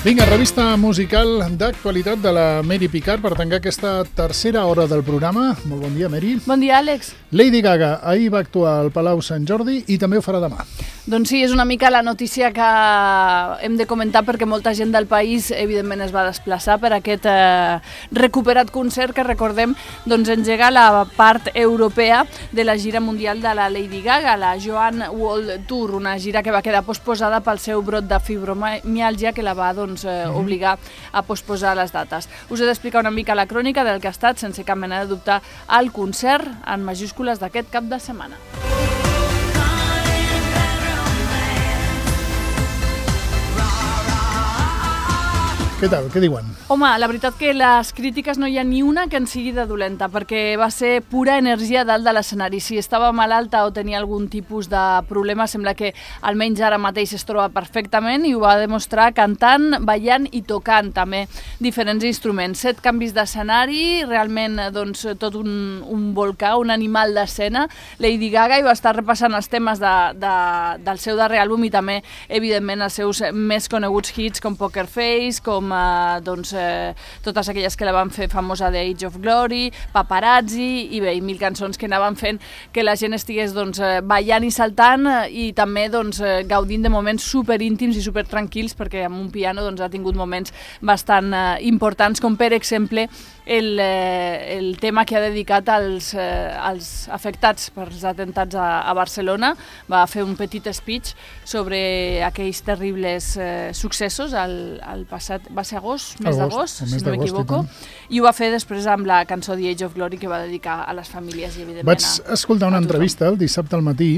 Vinga, revista musical d'actualitat de la Mary Picard per tancar aquesta tercera hora del programa. Molt bon dia, Mary. Bon dia, Àlex. Lady Gaga ahir va actuar al Palau Sant Jordi i també ho farà demà. Doncs sí, és una mica la notícia que hem de comentar perquè molta gent del país evidentment es va desplaçar per aquest recuperat concert que recordem engega la part europea de la gira mundial de la Lady Gaga, la Joan World Tour, una gira que va quedar posposada pel seu brot de fibromiàlgia que la va obligar a posposar les dates. Us he d'explicar una mica la crònica del que ha estat, sense cap mena de dubte, el concert en majúscules d'aquest cap de setmana. Què tal? Què diuen? Home, la veritat que les crítiques no hi ha ni una que en sigui de dolenta, perquè va ser pura energia dalt de l'escenari. Si estava malalta o tenia algun tipus de problema, sembla que almenys ara mateix es troba perfectament i ho va demostrar cantant, ballant i tocant també diferents instruments. 7 canvis d'escenari, realment tot un volcà, un animal d'escena. Lady Gaga i va estar repassant els temes del seu darrer àlbum i també, evidentment, els seus més coneguts hits com Poker Face, com totes aquelles que la van fer famosa de Age of Glory, Paparazzi i bé, mil cançons que anaven fent que la gent estigués ballant i saltant i també gaudint de moments superíntims i supertranquils perquè amb un piano ha tingut moments bastant importants, com per exemple el tema que ha dedicat als afectats pels atentats a Barcelona. Va fer un petit speech sobre aquells terribles successos al passat, va ser agost, mes d'agost, si no m'equivoco, i ho va fer després amb la cançó The Age of Glory que va dedicar a les famílies i evidentment Vaig escoltar una entrevista el dissabte al matí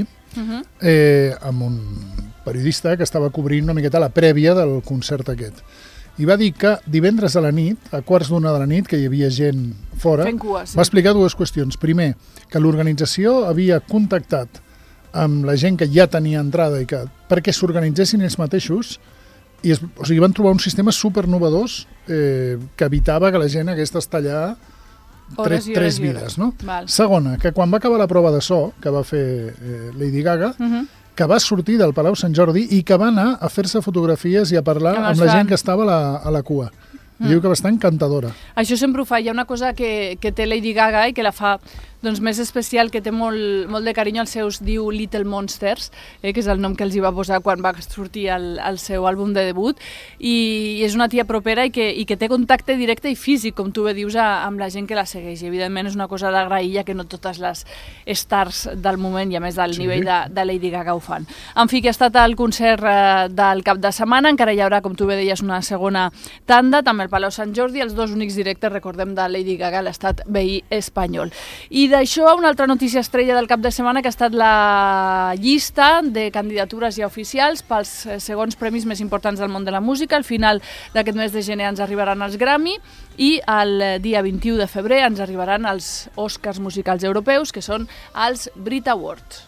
amb un periodista que estava cobrint una miqueta la prèvia del concert aquest. I va dir que divendres a la nit, a 1:15 p.m, que hi havia gent fora, va explicar dues qüestions. Primer, que l'organització havia contactat amb la gent que ja tenia entrada i que perquè s'organitzessin ells mateixos i van trobar un sistema supernovadors que evitava que la gent hagués d'estar allà tres vides. No? Segona, que quan va acabar la prova de so que va fer Lady Gaga, que va sortir del Palau Sant Jordi i que va anar a fer-se fotografies i a parlar amb la gent que estava a la cua. Diu que va estar encantadora. Això sempre ho fa. Hi ha una cosa que té Lady Gaga i que la fa més especial, que té molt de carinyo, els seus diu Little Monsters, que és el nom que els hi va posar quan va sortir el seu àlbum de debut, i és una tia propera i que té contacte directe i físic, com tu bé dius, amb la gent que la segueix. I evidentment és una cosa d'agrair, ja que no totes les stars del moment i a més del nivell de Lady Gaga ho fan. En fi, que ha estat el concert del cap de setmana, encara hi haurà, com tu bé deies, una segona tanda, també al Palau Sant Jordi, els 2 únics directes, recordem, de Lady Gaga a l'estat veí espanyol. I d'això, una altra notícia estrella del cap de setmana, que ha estat la llista de candidatures ja oficials pels segons premis més importants del món de la música. Al final d'aquest mes de gener ens arribaran els Grammy i el dia 21 de febrer ens arribaran els Oscars musicals europeus, que són els Brit Awards.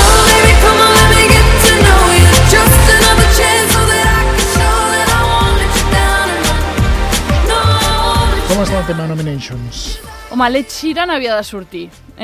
Com està el tema Nominations? Home, l'Ed Sheeran havia de sortir,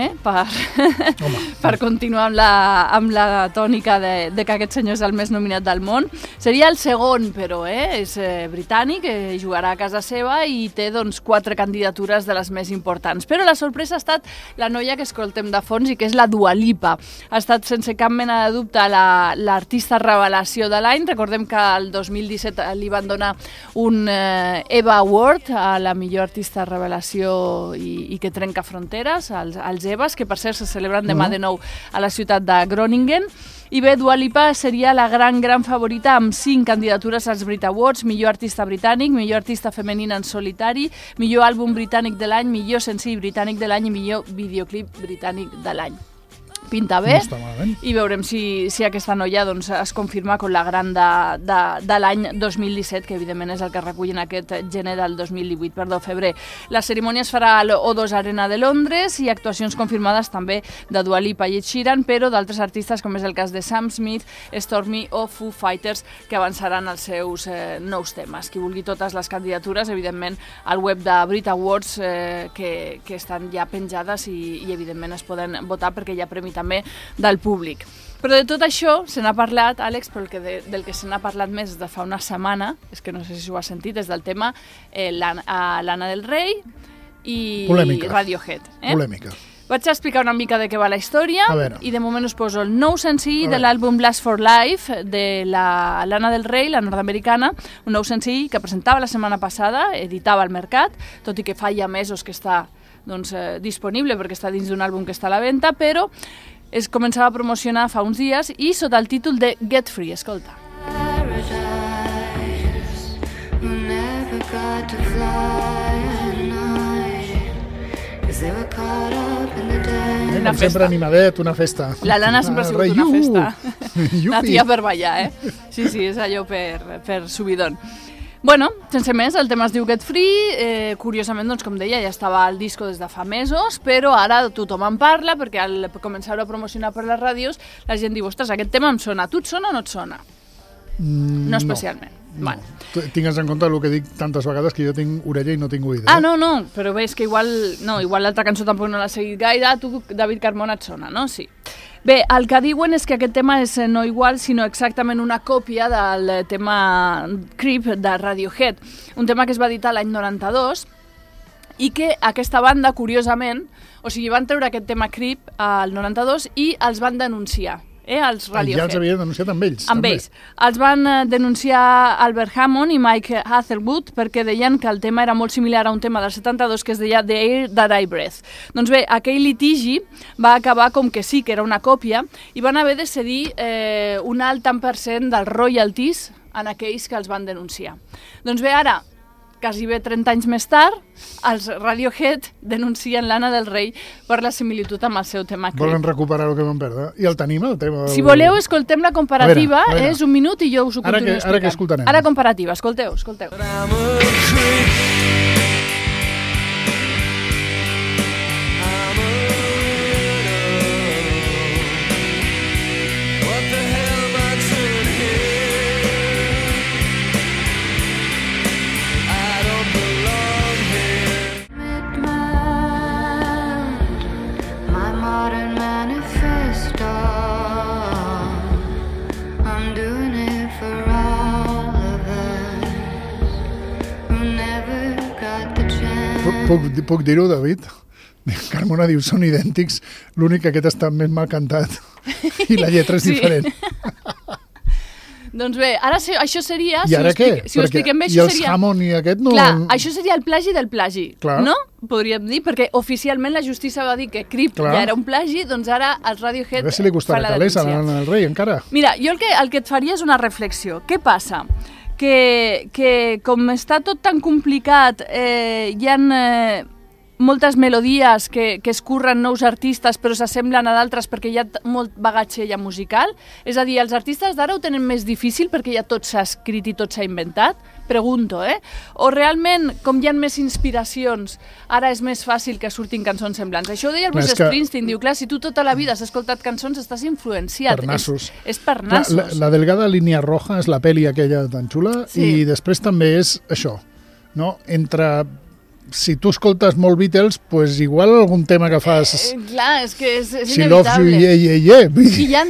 per continuar amb la tònica de que aquest senyor és el més nominat del món. Seria el segon, però és britànic, jugarà a casa seva i té 4 candidatures de les més importants. Però la sorpresa ha estat la noia que escoltem de fons i que és la Dua Lipa. Ha estat sense cap mena de dubte l'artista revelació de l'any. Recordem que el 2017 li van donar un Eva Award a la millor artista revelació i que trenca fronteres, els EVAs, que per cert se celebren demà de nou a la ciutat de Groningen. I bé, Dua Lipa seria la gran favorita amb 5 candidatures als Brit Awards: millor artista britànic, millor artista femenina en solitari, millor àlbum britànic de l'any, millor senzill britànic de l'any i millor videoclip britànic de l'any. Pinta bé, i veurem si aquesta noia es confirma com la gran de l'any 2017, que evidentment és el que recullen aquest gener del 2018, febrer. La cerimònia es farà a l'O2 Arena de Londres i actuacions confirmades també de Dua Lipa i Ed Sheeran, però d'altres artistes, com és el cas de Sam Smith, Stormy o Foo Fighters, que avançaran els seus nous temes. Qui vulgui totes les candidatures, evidentment, al web de Brit Awards, que estan ja penjades i evidentment es poden votar perquè hi ha premi també del públic. Però de tot això se n'ha parlat, Àlex, però del que se n'ha parlat més de fa una setmana, és que no sé si ho has sentit, és del tema Lana del Rey i Radiohead. Polèmica. Vaig explicar una mica de què va la història i de moment us poso el nou senzill de l'àlbum Blast for Life de la Lana del Rey, la nord-americana, un nou senzill que presentava la setmana passada, editava al mercat, tot i que fa ja mesos que està disponible perquè està dins d'un àlbum que està a la venda, però es començava a promocionar fa uns dies i sota el títol de Get Free, escolta. Sempre animadet, una festa. La Lana sempre ha sigut una festa. La tia per ballar, Sí, és allò per subidon. Bueno, sense més, el tema es diu Get Free, curiosament, doncs, com deia, ja estava al disco des de fa mesos, però ara tothom en parla, perquè al començar a promocionar per les ràdios, la gent diu, ostres, aquest tema em sona, tu et sona o no et sona? No especialment. No. Bueno. Tingues en compte el que dic tantes vegades que jo tinc orella i no tinc oïda. Ah, no, però bé, és que igual l'altra cançó tampoc no l'ha seguit gaire, tu, David Carmona, et sona, no? Sí. Bé, el que diuen és que aquest tema és no igual, sinó exactament una còpia del tema Creep de Radiohead, un tema que es va editar l'any 92 i que aquesta banda, curiosament, o sigui, van treure aquest tema Creep al 92 i els van denunciar. Els Radiohead. Ja els havien denunciat amb ells. Amb ells. Els van denunciar Albert Hammond i Mike Hazelwood perquè deien que el tema era molt similar a un tema del 72 que es deia The Air That I Breathe. Doncs bé, aquell litigi va acabar com que sí, que era una còpia, i van haver de cedir un alt tant % dels royalties en aquells que els van denunciar. Doncs bé, ara, quasi bé 30 anys més tard, els Radiohead denuncien Lana del Rey per la similitud amb el seu tema Creep. Volen recuperar el que van perdre. I el tenim, el tema... Si voleu, escoltem la comparativa. A veure. És un minut i jo us ho continuo explicant. Ara que escoltarem. Ara comparativa, escolteu. Puc dir-ho, David? Carmona diu, són idèntics, l'únic que aquest està més mal cantat i la lletra és diferent. Doncs bé, ara això seria... I ara què? Si ho expliquem bé, això seria... I els Hammond i aquest no... Clar, això seria el plagi del plagi, clar. No? Podríem dir, perquè oficialment la justícia va dir que Creep ja era un plagi, doncs ara els Radiohead... A veure si li costarà calés a l'Anna del Rey, encara. Mira, jo el que et faria és una reflexió. Què passa? Que com està tot tan complicat, hi ha moltes melodies que escurren nous artistes però s'assemblen a d'altres perquè hi ha molt bagatge ja musical. És a dir, els artistes d'ara ho tenen més difícil perquè ja tot s'ha escrit i tot s'ha inventat? Pregunto, O realment, com hi ha més inspiracions, ara és més fàcil que surtin cançons semblants? Això ho deia el Bruce Springsteen, diu, clar, si tu tota la vida has escoltat cançons estàs influenciat. Per nassos. És per nassos. La delgada línia roja és la pel·li aquella tan xula, i després també és això, no? Entre... Si tu escoltes molt Beatles, pues igual algun tema que fas... Clar, és que és si inevitable. Loves You, yeah. I hi ha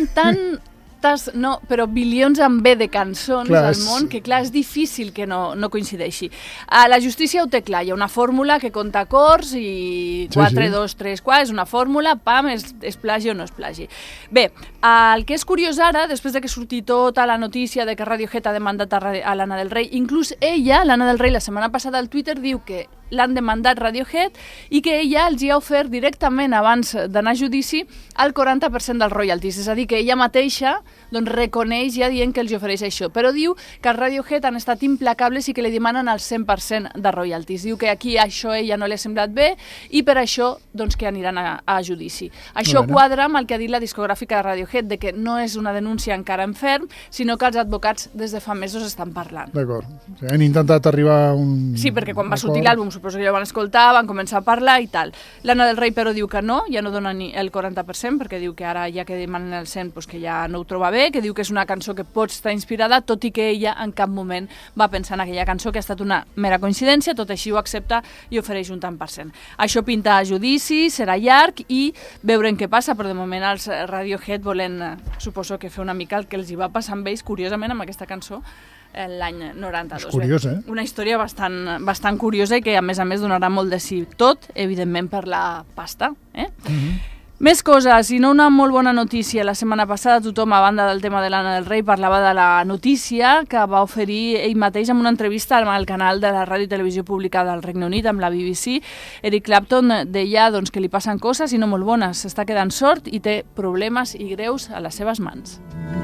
no, però bilions en B de cançons al món que, clar, és difícil que no coincideixi. La justícia ho té clar, hi ha una fórmula que compta acords i 4, 2, 3, 4, és una fórmula, pam, és plagi o no és plagi. Bé, el que és curiós ara, després de que surti tota la notícia de que Radiohead ha demandat a Lana del Rey, inclús ella, Lana del Rey, la setmana passada al Twitter diu que l'han demandat Radiohead i que ella els hi ha ofert directament abans d'anar a judici el 40% dels royalties, és a dir, que ella mateixa doncs, reconeix ja dient que els ofereix això, però diu que els Radiohead han estat implacables i que li demanen el 100% de royalties. Diu que aquí això a ella no li ha semblat bé i per això doncs, que aniran a judici. Això quadra amb el que ha dit la discogràfica de Radiohead, de que no és una denúncia encara en ferm, sinó que els advocats des de fa mesos estan parlant. D'acord. Han intentat arribar a un... Sí, perquè quan va sortir l'àlbum suposo que ja ho van escoltar, van començar a parlar i tal. Lana del Rey, però, diu que no, ja no dona ni el 40%, perquè diu que ara, ja que demanen el 100%, pues que ja no ho troba bé, que diu que és una cançó que pot estar inspirada, tot i que ella en cap moment va pensar en aquella cançó, que ha estat una mera coincidència, tot així ho accepta i ofereix un tant per cent. Això pinta a judici, serà llarg i veurem què passa, però de moment els Radiohead volen, suposo que fer una mica el que els hi va passar amb ells, curiosament, amb aquesta cançó, l'any 92. És curiós, Una història bastant curiosa i que, a més, donarà molt de sí. Tot, evidentment, per la pasta. Més coses, i no una molt bona notícia. La setmana passada tothom, a banda del tema de Lana del Rey, parlava de la notícia que va oferir ell mateix en una entrevista al canal de la ràdio i televisió pública del Regne Unit, amb la BBC. Eric Clapton deia que li passen coses i no molt bones. S'està quedant sord i té problemes i greus a les seves mans.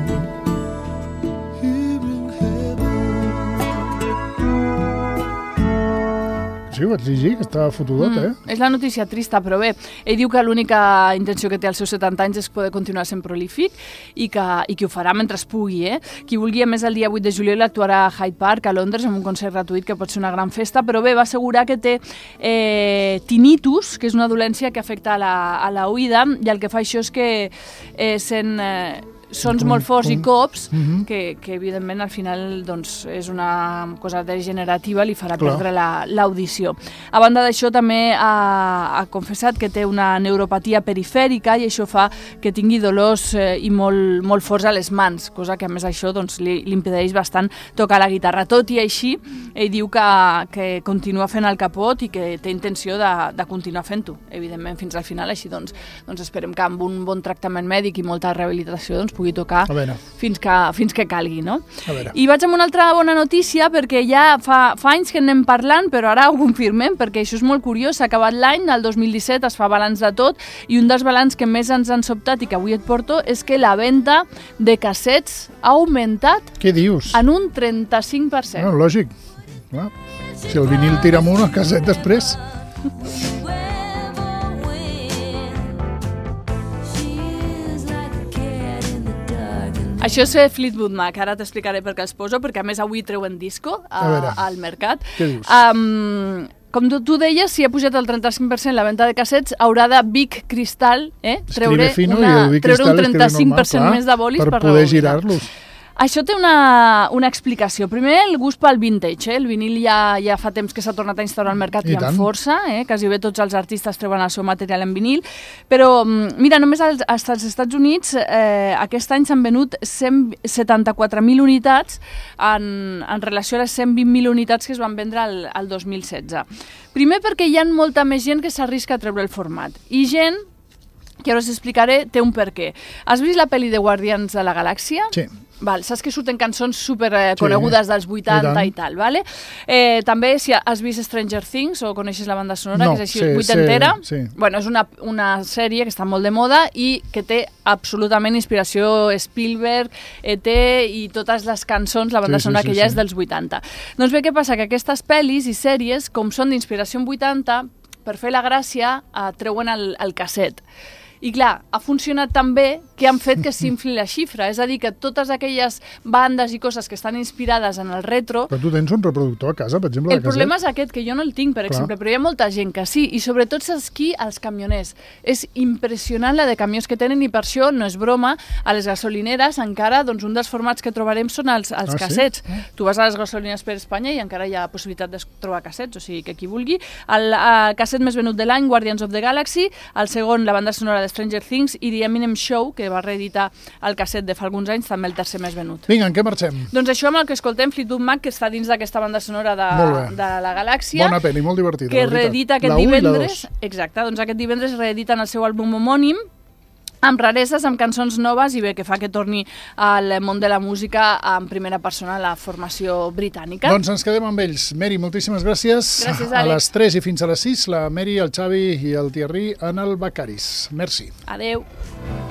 Sí, ho vaig llegir, que estava fotudot, És la notícia trista, però bé, ell diu que l'única intenció que té als seus 70 anys és poder continuar sent prolífic i que ho farà mentre es pugui, Qui vulgui, a més, el dia 8 de juliol actuarà a Hyde Park, a Londres, amb un concert gratuït que pot ser una gran festa, però bé, va assegurar que té tinnitus, que és una dolència que afecta a la oïda, i el que fa això és que sent sons molt forts i cops, que evidentment al final és una cosa degenerativa, li farà perdre l'audició. A banda d'això, també ha confessat que té una neuropatia perifèrica i això fa que tingui dolors i molt forts a les mans, cosa que a més això li impedeix bastant tocar la guitarra. Tot i així, ell diu que continua fent el capot i que té intenció de continuar fent-ho, evidentment, fins al final. Així doncs esperem que amb un bon tractament mèdic i molta rehabilitació pugui tocar fins que calgui, no? I vaig amb una altra bona notícia, perquè ja fa anys que anem parlant, però ara ho confirmem, perquè això és molt curiós. S'ha acabat l'any, el 2017 es fa balanç de tot, i un dels balanç que més ens han sobtat i que avui et porto és que la venda de cassets ha augmentat. Què dius? En un 35%. No, lògic. Si el vinil tira amunt, el casset després. Això és Fleetwood Mac, ara t'explicaré per què els poso, perquè a més avui treuen disco al mercat. Què dius? Com tu deies, si ha pujat el 35% la venda de cassets, haurà de Big Crystal treure un 35% més de bolis per poder girar-los. Això té una explicació. Primer, el gust pel vintage. El vinil ja fa temps que s'ha tornat a instaurar al mercat i amb força. Quasi bé tots els artistes treuen el seu material en vinil. Però, mira, només als Estats Units aquest any s'han venut 174.000 unitats en relació a les 120.000 unitats que es van vendre el 2016. Primer perquè hi ha molta més gent que s'arrisca a treure el format. I gent, que ara us explicaré, té un perquè. Has vist la pel·li de Guardians de la Galàxia? Sí. Saps que surten cançons superconegudes dels 80 i tal, vale? També, si has vist Stranger Things o coneixes la banda sonora, que és així vuitantera, bueno, és una sèrie que està molt de moda i que té absolutament inspiració Spielberg, ET i totes les cançons, la banda sonora que ja és dels 80. Doncs bé, què passa? Que aquestes pel·lis i sèries, com són d'inspiració en 80, per fer la gràcia, treuen el casset. I clar, ha funcionat tan bé que han fet que s'infli la xifra. És a dir, que totes aquelles bandes i coses que estan inspirades en el retro... Però tu tens un reproductor a casa, per exemple, de casset? El problema és aquest, que jo no el tinc, per exemple, però hi ha molta gent que sí, i sobretot saps qui? Els camioners. És impressionant la de camions que tenen i per això, no és broma, a les gasolineres encara, doncs un dels formats que trobarem són els cassets. Sí? Tu vas a les gasolineres per Espanya i encara hi ha possibilitat de trobar cassets, o sigui que qui vulgui. El casset més venut de l'any, Guardians of the Galaxy, el segon, la banda sonora de Stranger Things, i The Eminem Show, que va reeditar el casset de fa alguns anys, també el tercer més venut. Vinga, en què marxem? Doncs això amb el que escoltem, Fleetwood Mac, que està dins d'aquesta banda sonora de la Galàxia. Bona pel·li, molt divertida. Que reedita aquest divendres. Exacte, doncs aquest divendres reediten el seu àlbum homònim, amb rareses, amb cançons noves, i bé, que fa que torni al món de la música en primera persona la formació britànica. Doncs ens quedem amb ells. Mary, moltíssimes gràcies. Gràcies, Àlex. A les 3 i fins a les 6, la Mary, el Xavi i el Thierry en el Becaris. Merci. Adeu.